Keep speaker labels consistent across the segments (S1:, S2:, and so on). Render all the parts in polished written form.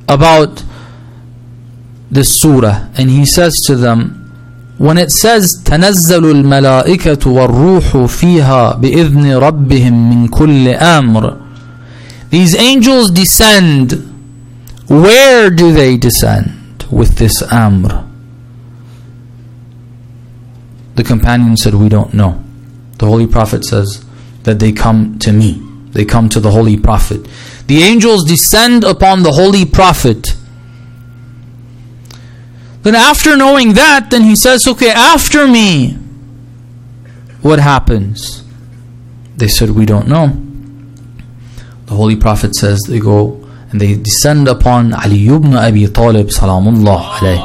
S1: about this surah, and he says to them, when it says تَنَزَّلُ الْمَلَائِكَةُ وَالرُّوحُ فِيهَا بِإِذْنِ رَبِّهِمْ مِنْ كُلِّ أَمْرٍ, these angels descend. Where do they descend with this amr? The companion said, we don't know. The Holy Prophet says that they come to me. They come to the Holy Prophet. The angels descend upon the Holy Prophet. Then after knowing that, then he says, okay, after me, what happens? They said, we don't know. The Holy Prophet says they go and they descend upon Ali ibn Abi Talib salamullah alayh.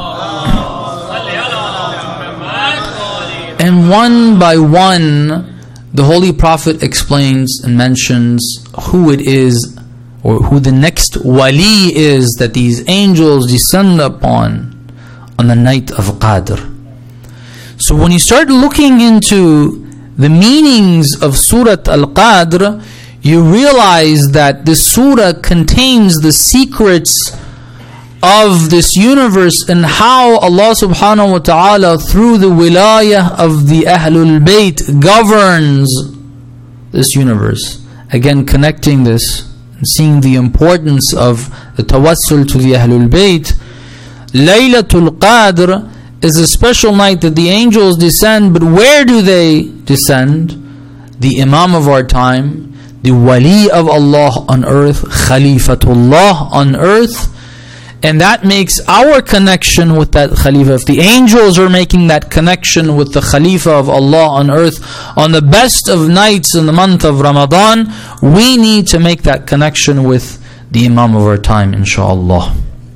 S1: And one by one, the Holy Prophet explains and mentions who it is, or who the next wali is that these angels descend upon on the night of Qadr. So when you start looking into the meanings of Surah Al-Qadr, you realize that this surah contains the secrets of this universe and how Allah subhanahu wa ta'ala through the wilayah of the Ahlul Bayt governs this universe. Again, connecting this and seeing the importance of the tawassul to the Ahlul Bayt. Laylatul Qadr is a special night that the angels descend, but where do they descend? The Imam of our time, the Wali of Allah on earth, Khalifatullah on earth, and that makes our connection with that Khalifa. If the angels are making that connection with the Khalifa of Allah on earth on the best of nights in the month of Ramadan, we need to make that connection with the Imam of our time, inshaAllah.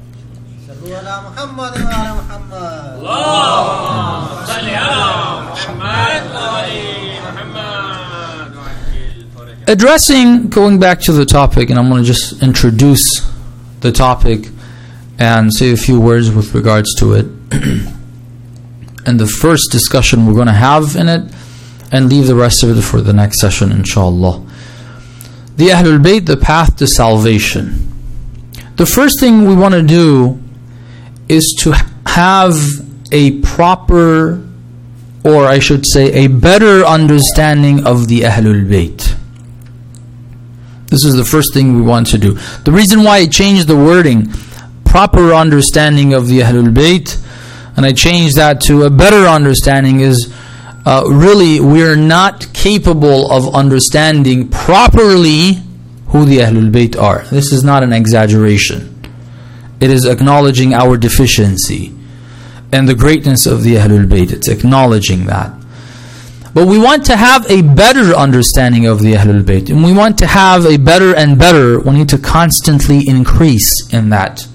S1: Addressing, going back to the topic, and I'm going to just introduce the topic and say a few words with regards to it. And the first discussion we're going to have in it, and leave the rest of it for the next session, inshallah. The Ahlul Bayt, the path to salvation. The first thing we want to do is to have a proper, or I should say a better understanding of the Ahlul Bayt. This is the first thing we want to do. The reason why I changed the wording, proper understanding of the Ahlul Bayt, and I changed that to a better understanding, is really we're not capable of understanding properly who the Ahlul Bayt are. This is not an exaggeration. It is acknowledging our deficiency and the greatness of the Ahlul Bayt. It's acknowledging that. But we want to have a better understanding of the Ahlul Bayt. And we want to have a better and better. We need to constantly increase in that.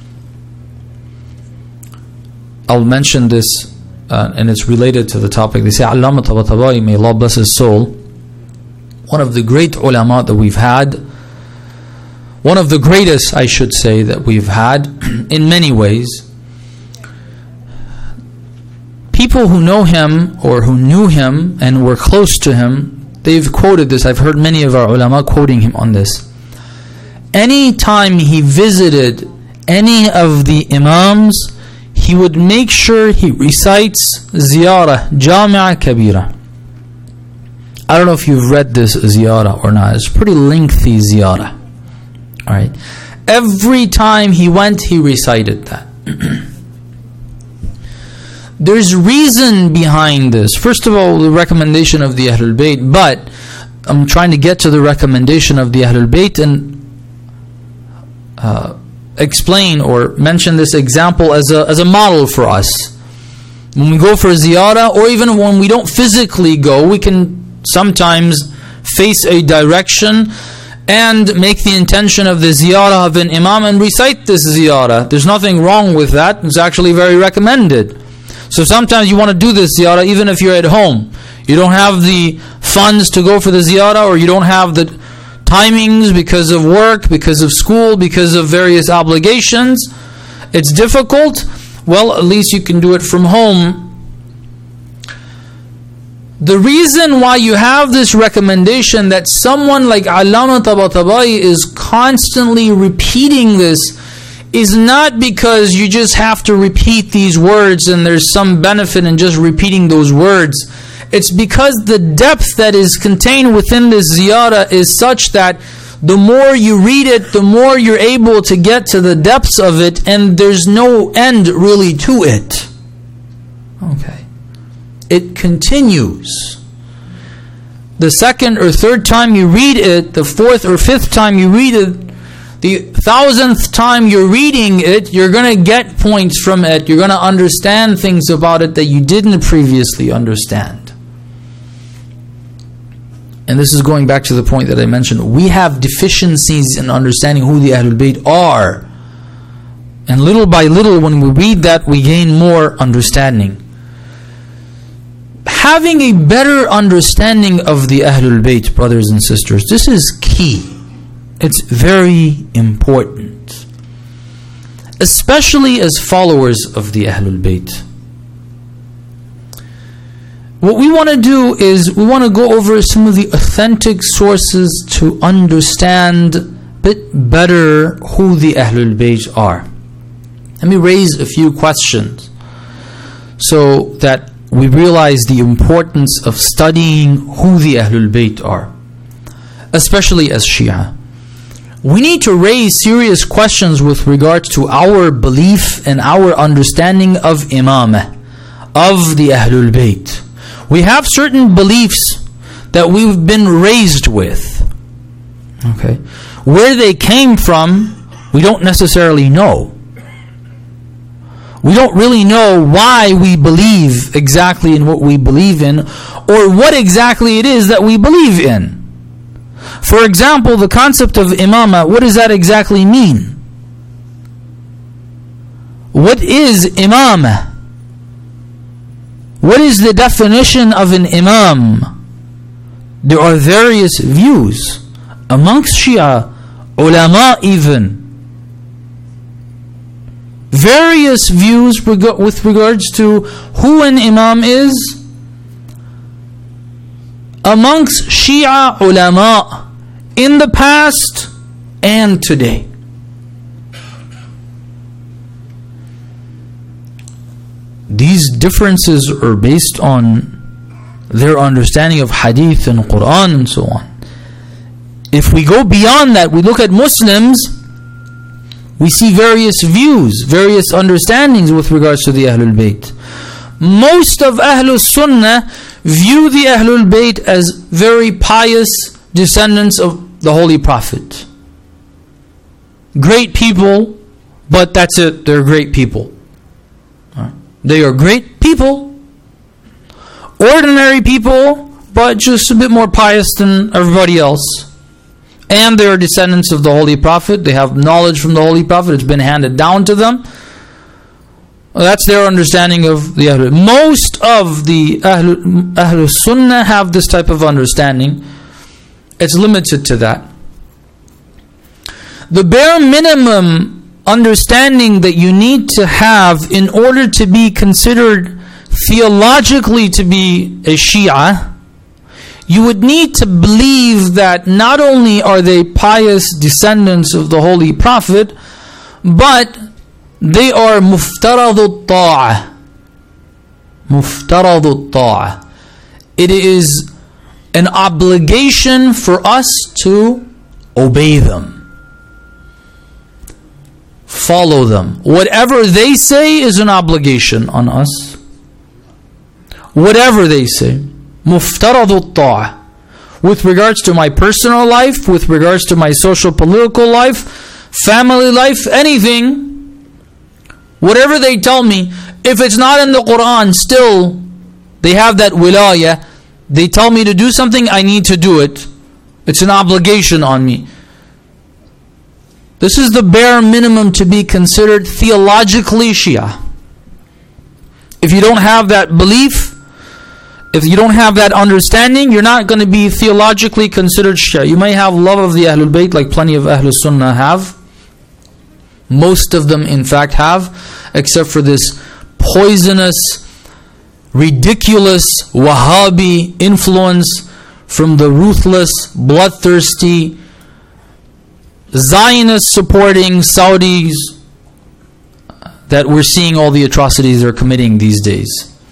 S1: I'll mention this, and it's related to the topic. They say, Allama Tabatabai, may Allah bless his soul, one of the great ulama that we've had, one of the greatest, I should say, that we've had in many ways. People who know him or who knew him and were close to him, they've quoted this. I've heard many of our ulama quoting him on this. Any time he visited any of the imams, he would make sure he recites ziyarah, Jami'a Kabira. I don't know if you've read this ziyarah or not. It's a pretty lengthy ziyarah. Alright. Every time he went, he recited that. There's reason behind this. First of all, the recommendation of the Ahlul Bayt, but I'm trying to get to the recommendation of the Ahlul Bayt and explain or mention this example as a model for us. When we go for a ziyarah, or even when we don't physically go, we can sometimes face a direction and make the intention of the ziyarah of an imam and recite this ziyarah. There's nothing wrong with that. It's actually very recommended. So sometimes you want to do this ziyarah even if you're at home. You don't have the funds to go for the ziyarah, or you don't have the timings because of work, because of school, because of various obligations. It's difficult. Well, at least you can do it from home. The reason why you have this recommendation that someone like Allama Tabatabai is constantly repeating this is not because you just have to repeat these words and there's some benefit in just repeating those words. It's because the depth that is contained within this ziyarah is such that the more you read it, the more you're able to get to the depths of it, and there's no end really to it. Okay. It continues. The second or third time you read it, the fourth or fifth time you read it, the 1,000th time you're reading it, you're going to get points from it. You're going to understand things about it that you didn't previously understand. And this is going back to the point that I mentioned. We have deficiencies in understanding who the Ahlul Bayt are. And little by little, when we read that, we gain more understanding. Having a better understanding of the Ahlul Bayt, brothers and sisters, this is key. It's very important. Especially as followers of the Ahlul Bayt. What we want to do is we want to go over some of the authentic sources to understand a bit better who the Ahlul Bayt are. Let me raise a few questions so that we realize the importance of studying who the Ahlul Bayt are, especially as Shia. We need to raise serious questions with regards to our belief and our understanding of Imamah, of the Ahlul Bayt. We have certain beliefs that we've been raised with. Okay, where they came from, we don't necessarily know. We don't really know why we believe exactly in what we believe in, or what exactly it is that we believe in. For example, the concept of imamah, what does that exactly mean? What is imamah? What is the definition of an imam? There are various views amongst Shia, ulama even. Various views with regards to who an imam is amongst Shia ulama in the past and today. These differences are based on their understanding of hadith and Quran and so on. If we go beyond that, we look at Muslims, we see various views, various understandings with regards to the Ahlul Bayt. Most of Ahlul Sunnah view the Ahlul Bayt as very pious descendants of the Holy Prophet. Great people, but that's it, they're great people. They are great people, ordinary people, but just a bit more pious than everybody else. And they are descendants of the Holy Prophet. They have knowledge from the Holy Prophet. It's been handed down to them. That's their understanding of the Ahlul. Most of the Ahlul Sunnah have this type of understanding. It's limited to that. The bare minimum understanding that you need to have in order to be considered theologically to be a Shia, you would need to believe that not only are they pious descendants of the Holy Prophet, but they are muftaradut ta'ah. Muftaradut ta'ah. It is an obligation for us to obey them. Follow them. Whatever they say is an obligation on us. Whatever they say. Muftaradut ta'ah. With regards to my personal life, with regards to my social political life, family life, anything, whatever they tell me, if it's not in the Quran, still they have that wilayah. They tell me to do something, I need to do it. It's an obligation on me. This is the bare minimum to be considered theologically Shia. If you don't have that belief, if you don't have that understanding, you're not going to be theologically considered Shia. You may have love of the Ahlul Bayt like plenty of Ahlul Sunnah have. Most of them in fact have, except for this poisonous, ridiculous Wahhabi influence from the ruthless, bloodthirsty, Zionist supporting Saudis that we're seeing all the atrocities they're committing these days.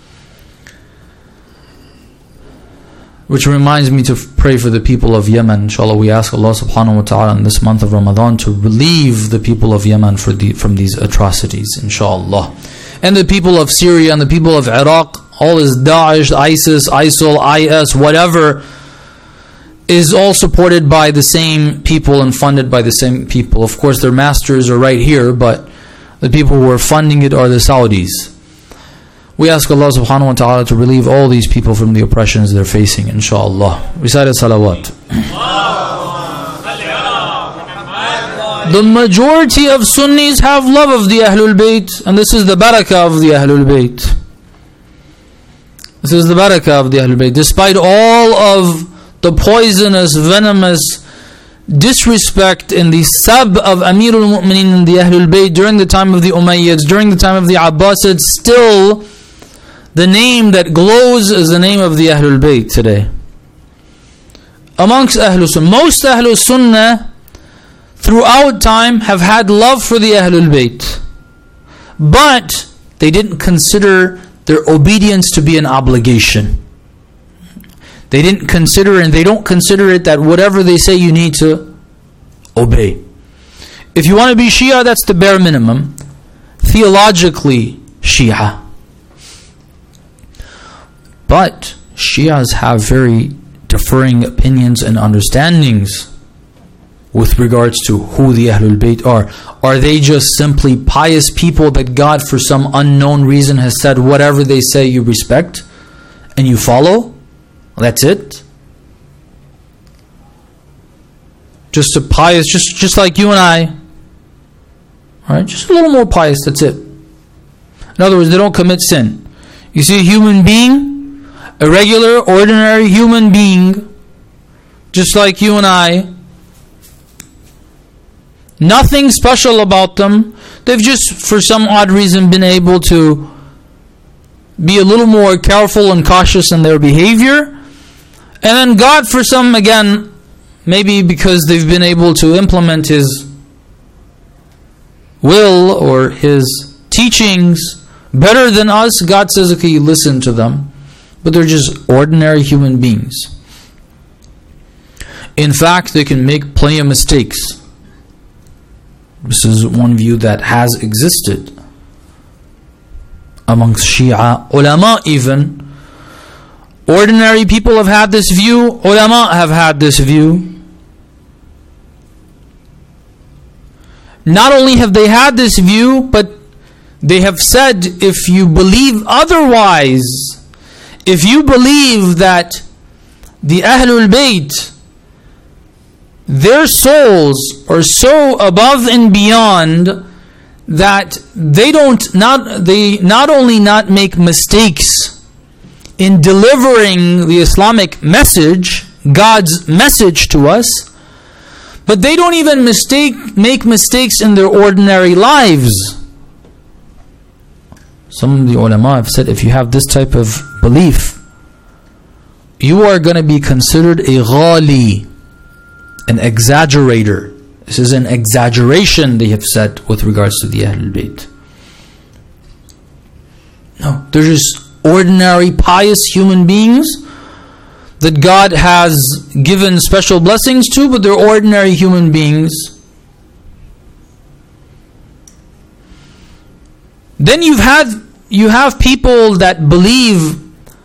S1: Which reminds me to pray for the people of Yemen. Inshallah, we ask Allah subhanahu wa ta'ala in this month of Ramadan to relieve the people of Yemen from these atrocities, inshallah. And the people of Syria and the people of Iraq, all this Daesh, ISIS, ISIL, IS, whatever, is all supported by the same people and funded by the same people. Of course, their masters are right here, but the people who are funding it are the Saudis. We ask Allah subhanahu wa ta'ala to relieve all these people from the oppressions they're facing, inshallah. Recite salawat. The majority of Sunnis have love of the Ahlul Bayt, and this is the barakah of the Ahlul Bayt. This is the barakah of the Ahlul Bayt. Despite all of the poisonous, venomous disrespect in the sab of Amirul Mu'mineen and the Ahlul Bayt during the time of the Umayyads, during the time of the Abbasids, still the name that glows is the name of the Ahlul Bayt today. Amongst Ahlul Sunnah, most Ahlul Sunnah throughout time have had love for the Ahlul Bayt, but they didn't consider their obedience to be an obligation. They didn't consider, and they don't consider it, that whatever they say you need to obey. If you want to be Shia, that's the bare minimum. Theologically, Shia. But Shias have very differing opinions and understandings with regards to who the Ahlul Bayt are. Are they just simply pious people that God for some unknown reason has said whatever they say you respect and you follow? That's it? Just a pious, just like you and I. Alright, just a little more pious, that's it. In other words, they don't commit sin. You see a human being, a regular, ordinary human being, just like you and I, nothing special about them. They've just, for some odd reason, been able to be a little more careful and cautious in their behavior. And then God, for some, again, maybe because they've been able to implement His will or His teachings better than us, God says, okay, you listen to them. But they're just ordinary human beings. In fact, they can make plenty of mistakes. This is one view that has existed amongst Shia ulama even. Ordinary people have had this view, ulama have had this view. Not only have they had this view, but they have said, if you believe otherwise, if you believe that the Ahlul Bayt, their souls are so above and beyond that they not only not make mistakes in delivering the Islamic message, God's message to us, but they don't even make mistakes in their ordinary lives. Some of the ulama have said, if you have this type of belief, you are going to be considered a ghali, an exaggerator. This is an exaggeration, they have said, with regards to the Ahlul Bayt. No, they're just ordinary pious human beings that God has given special blessings to, but they're ordinary human beings. Then you have people that believe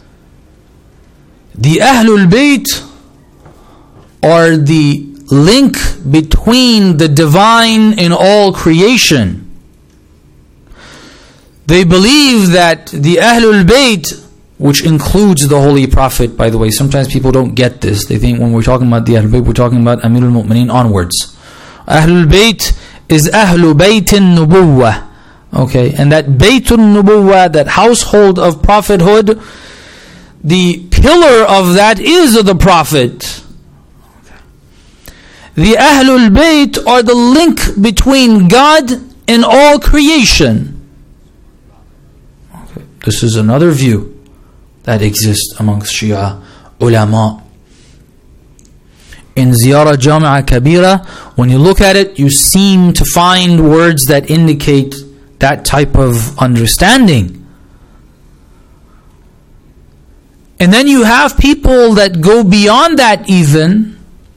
S1: the Ahlul Bayt are the link between the divine and all creation. They believe that the Ahlul Bayt, which includes the Holy Prophet, by the way, sometimes people don't get this. They think when we're talking about the Ahlul Bayt, we're talking about Amirul Mu'mineen onwards. Ahlul Bayt is Ahlu Baytin Nubuwwah. Okay, and that Baytun Nubuwwah, that household of prophethood, the pillar of that is the Prophet. The Ahlul Bayt are the link between God and all creation. Okay. This is another view that exists amongst Shia ulama. In Ziyarah Jami'ah Kabira, when you look at it, you seem to find words that indicate that type of understanding. And then you have people that go beyond that even,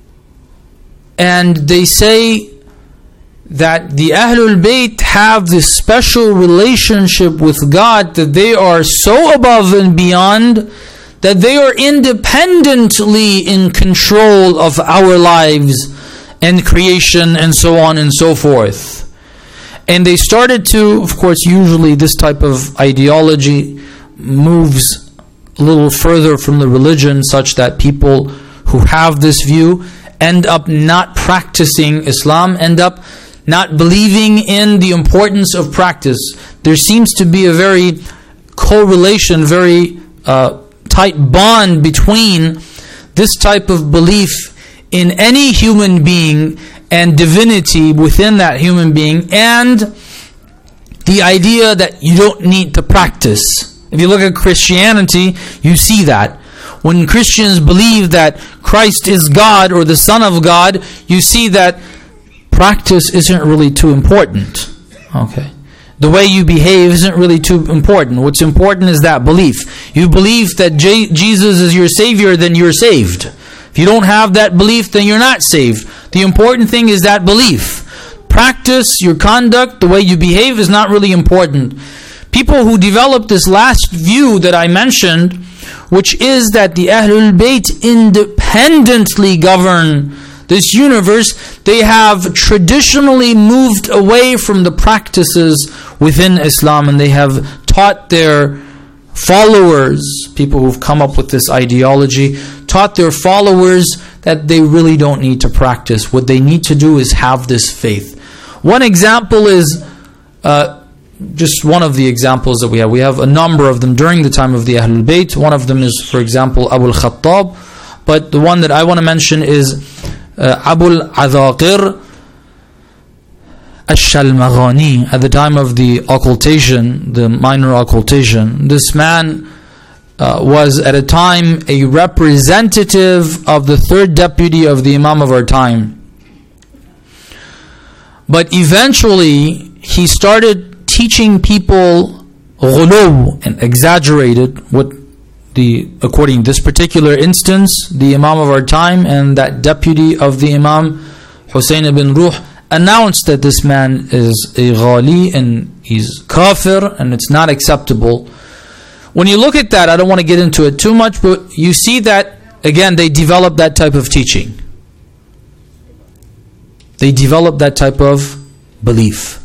S1: and they say that the Ahlul Bayt have this special relationship with God, that they are so above and beyond, that they are independently in control of our lives and creation and so on and so forth. And they started to, of course, usually this type of ideology moves a little further from the religion, such that people who have this view end up not practicing Islam, end up not believing in the importance of practice. There seems to be a very correlation, very tight bond between this type of belief in any human being and divinity within that human being, and the idea that you don't need to practice. If you look at Christianity, you see that. When Christians believe that Christ is God or the Son of God, you see that practice isn't really too important. Okay. The way you behave isn't really too important. What's important is that belief. You believe that Jesus is your Savior, then you're saved. If you don't have that belief, then you're not saved. The important thing is that belief. Practice, your conduct, the way you behave is not really important. People who develop this last view that I mentioned, which is that the Ahlul Bayt independently govern this universe, they have traditionally moved away from the practices within Islam, and they have taught their followers, people who've come up with this ideology, taught their followers that they really don't need to practice. What they need to do is have this faith. One example is just one of the examples that we have. We have a number of them during the time of the Ahlul Bayt. One of them is, for example, Abu al-Khattab. But the one that I want to mention is Abu al-Adhaqir Ash-Shalmaghani. At the time of the occultation, the minor occultation, this man was at a time a representative of the third deputy of the Imam of our time. But eventually he started teaching people ghulu, and exaggerated what according to this particular instance, the Imam of our time and that deputy of the Imam, Hussein ibn Ruh, announced that this man is a ghali and he's kafir and it's not acceptable. When you look at that, I don't want to get into it too much, but you see that, again, they develop that type of teaching. They develop that type of belief.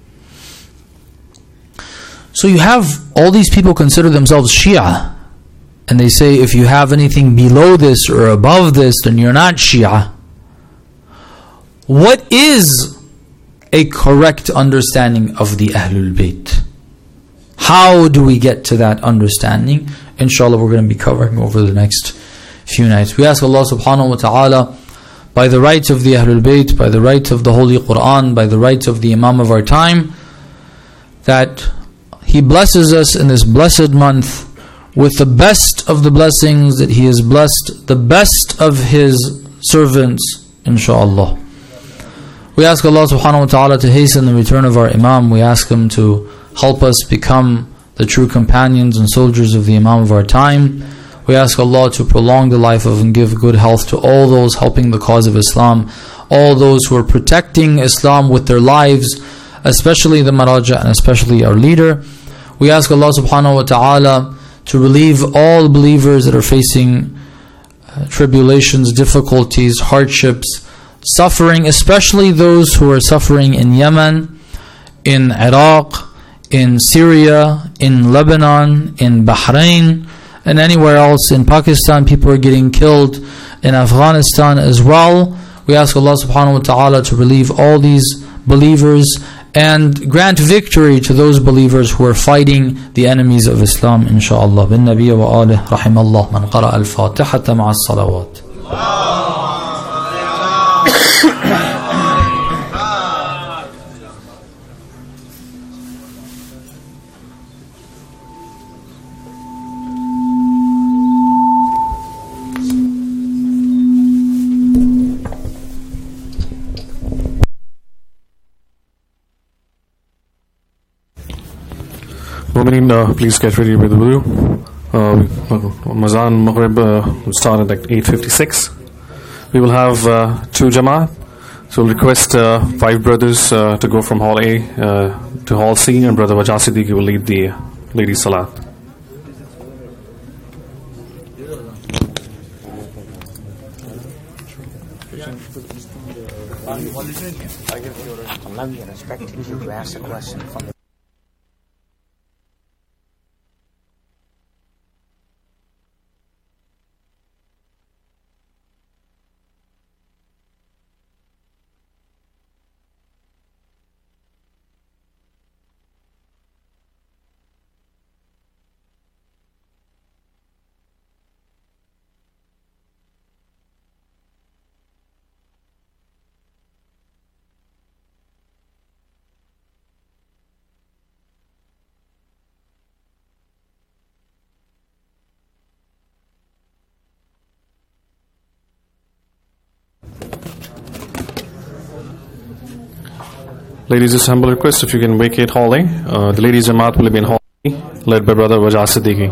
S1: So you have all these people consider themselves Shia, and they say if you have anything below this or above this, then you're not Shia. What is a correct understanding of the Ahlul Bayt? How do we get to that understanding? Inshallah, we're going to be covering over the next few nights. We ask Allah subhanahu wa ta'ala, by the rights of the Ahlul Bayt, by the rights of the Holy Quran, by the rights of the Imam of our time, that He blesses us in this blessed month with the best of the blessings, that He has blessed the best of His servants, inshallah. We ask Allah subhanahu wa ta'ala to hasten the return of our Imam. We ask Him to help us become the true companions and soldiers of the Imam of our time. We ask Allah to prolong the life of and give good health to all those helping the cause of Islam, all those who are protecting Islam with their lives, especially the Maraja and especially our leader. We ask Allah subhanahu wa ta'ala to relieve all believers that are facing tribulations, difficulties, hardships, suffering, especially those who are suffering in Yemen, in Iraq, in Syria, in Lebanon, in Bahrain, and anywhere else. In Pakistan, people are getting killed, in Afghanistan as well. We ask Allah subhanahu wa ta'ala to relieve all these believers and grant victory to those believers who are fighting the enemies of Islam, inshaAllah. Bin Nabiya wa alih, rahimallah man qara al-Fatihata ma'a as-salawat.
S2: Mu'mineen, please get ready with wudu. Mazan Maghrib will start at like 8:56. We will have 2 Jamaat. So we'll request 5 brothers to go from Hall A to Hall C, and Brother Wajah Siddiqui will lead the ladies' Salat.
S3: I'm not even expecting you to ask a question from the
S2: Ladies, just humble request, if you can vacate Hall A. The ladies' Jamaat will be in Hall A, led by Brother Wajah Siddiqui.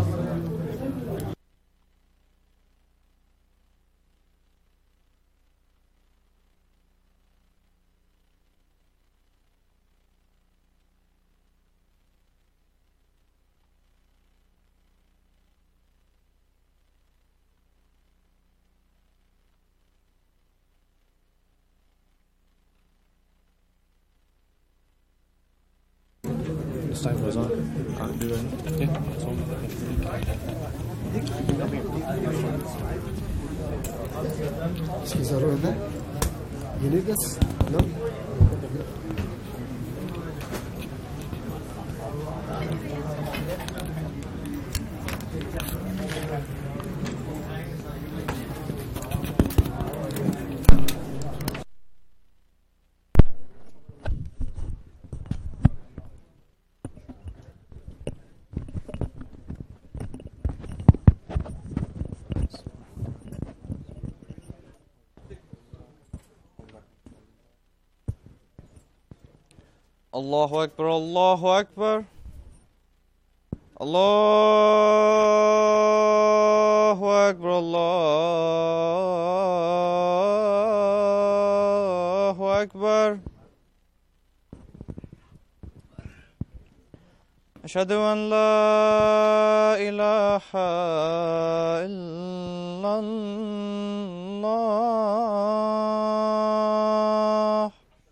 S2: This time was on. Can't do anything. Yeah, that's all.
S4: Excuse me, you need this? No?
S5: Allahu Akbar, Allahu Akbar. Allahu Akbar, Allahu Akbar. Ashhadu an la ilaha illallah.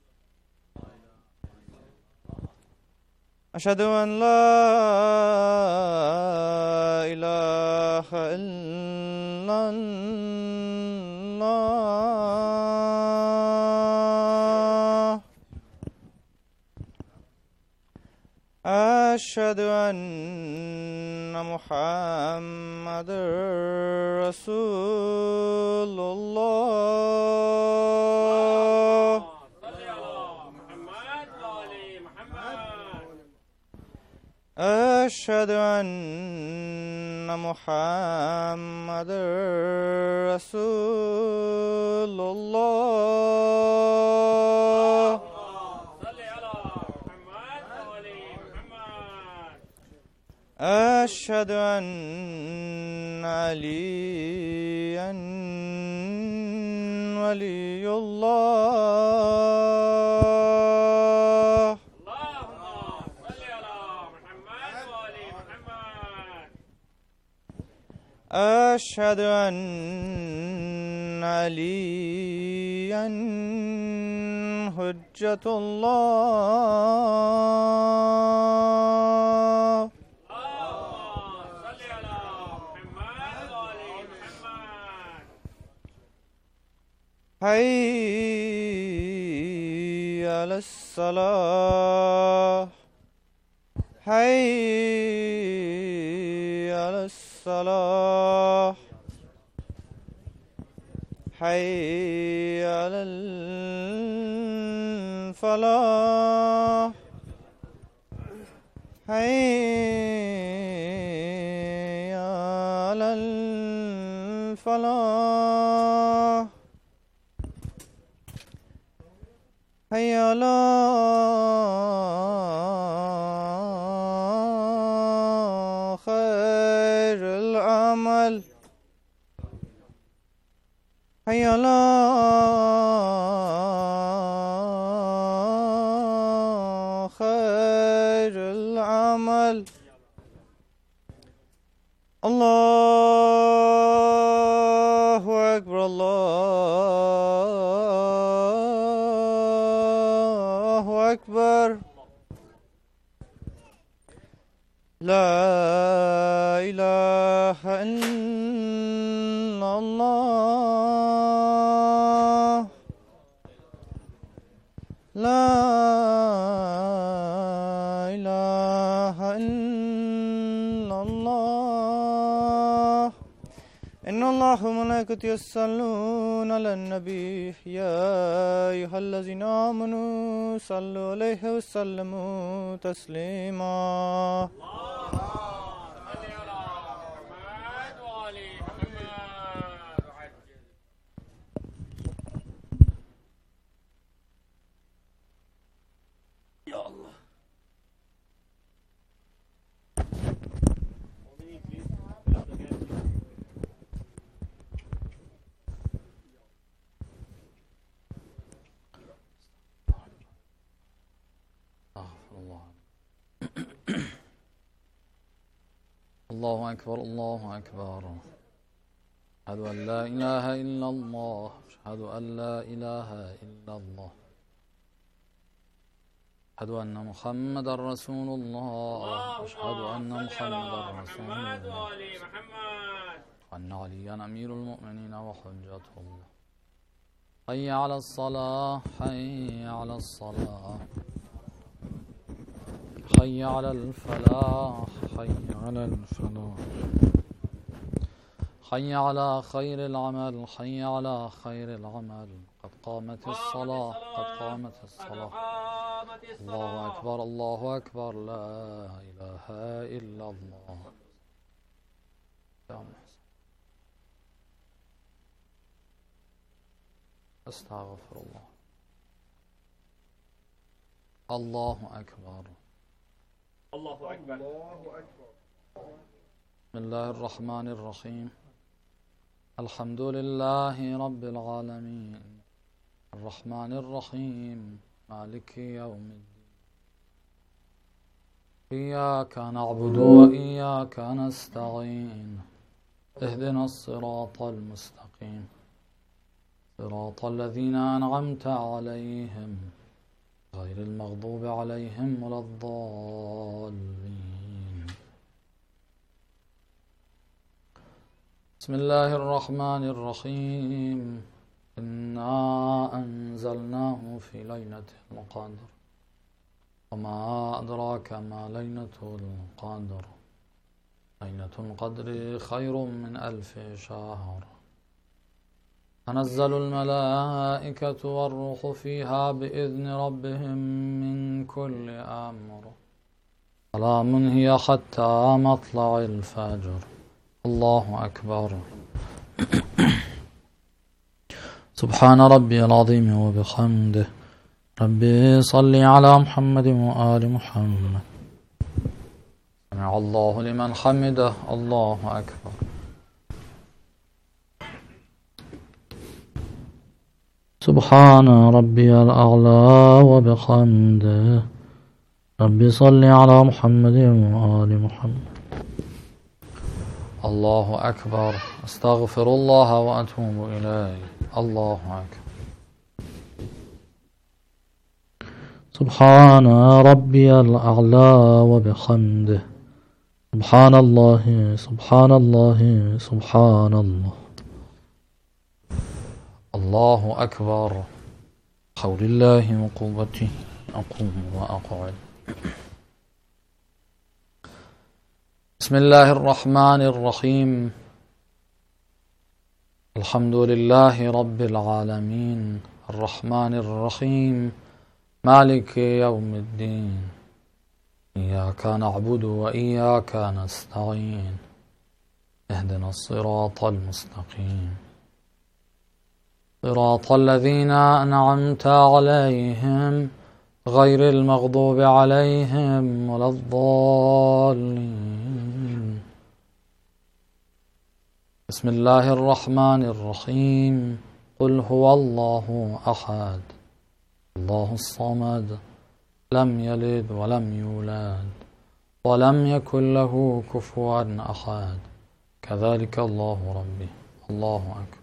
S5: أشهد أن لا إله إلا الله. أشهد أن محمدًا رسول الله. أشهد أن محمدًا رسول الله. أشهد أن عليًا ولي الله. أشهد أن عليًا حجة الله. حي على الصلاة. حي على الصلاة. حي على الفلاح. حي على الفلاح. حي على العمل حي على خير العمل الله أكبر الله أكبر لا إله إلا الله لا إله إلا الله إن الله وملائكته يصلون على النبي يا أيها الذين آمنوا صلوا عليه وسلموا تسليما
S1: الله أكبر الله أكبر أشهد أن لا إله إلا الله أشهد أن لا إله إلا الله أشهد أن محمدا رسول الله أشهد أن محمدا رسول الله وأن عليا أمير المؤمنين وحجة الله حي على الصلاة حي على الصلاة حي على الفلاح حي على الفلاح حي على خير العمل حي على خير العمل قد قامت الصلاة قد قامت الصلاة الله أكبر الله أكبر لا إله إلا الله أستغفر الله الله أكبر
S6: الله أكبر
S1: بسم الله الرحمن الرحيم الحمد لله رب العالمين الرحمن الرحيم مالك يوم الدين إياك نعبد وإياك نستعين اهدنا الصراط المستقيم صراط الذين أنعمت عليهم غير المغضوب عليهم ولا الضالين بسم الله الرحمن الرحيم إنا أنزلناه في ليلة القدر وما أدراك ما ليلة القدر ليلة القدر خير من 1000 شهر تنزل الملائكة والروح فيها بإذن ربهم من كل أمر سلام هي حتى مطلع الفجر الله أكبر سبحان ربي العظيم وبحمده ربي صل على محمد وآل محمد سمع الله لمن حمده الله أكبر سبحان ربي الأعلى وبحمده ربي صل على محمد وآل محمد الله أكبر أستغفر الله وأتوب إليه الله أكبر سبحان ربي الأعلى وبحمده سبحان الله سبحان الله سبحان الله الله أكبر حول الله وقوته أقوم وأقعد بسم الله الرحمن الرحيم الحمد لله رب العالمين الرحمن الرحيم مالك يوم الدين إياك نعبد وإياك نستعين اهدنا الصراط المستقيم صراط الذين أنعمت عليهم غير المغضوب عليهم ولا الضالين بسم الله الرحمن الرحيم قل هو الله أحد الله الصمد لم يلد ولم يولد ولم يكن له كفوا أحد كذلك الله ربي الله أكبر.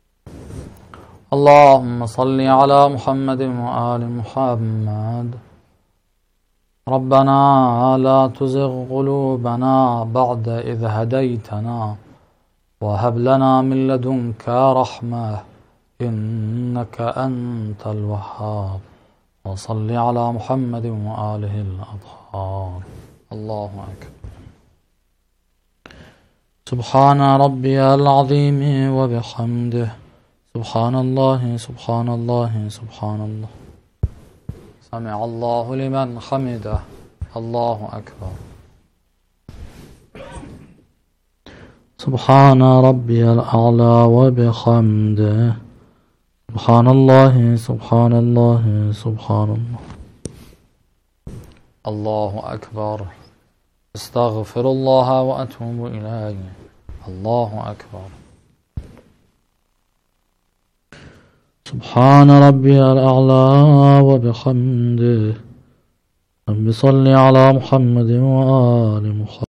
S1: اللهم صل على محمد وآل محمد. ربنا لا تزغ قلوبنا بعد إذ هديتنا وهب لنا من لدنك رحمة إنك أنت الوهاب. وصل على محمد وآله الأطهار. الله أكبر. سبحان ربي العظيم وبحمده سبحان الله سبحان الله سبحان الله. سمع الله لمن حمده. الله أكبر. سبحان ربي الأعلى وبحمده سبحان الله سبحان الله سبحان الله. الله أكبر. استغفر الله وأتوب إليه. الله أكبر. سبحان ربي الأعلى وبحمده. رب صل على محمد وآل محمد.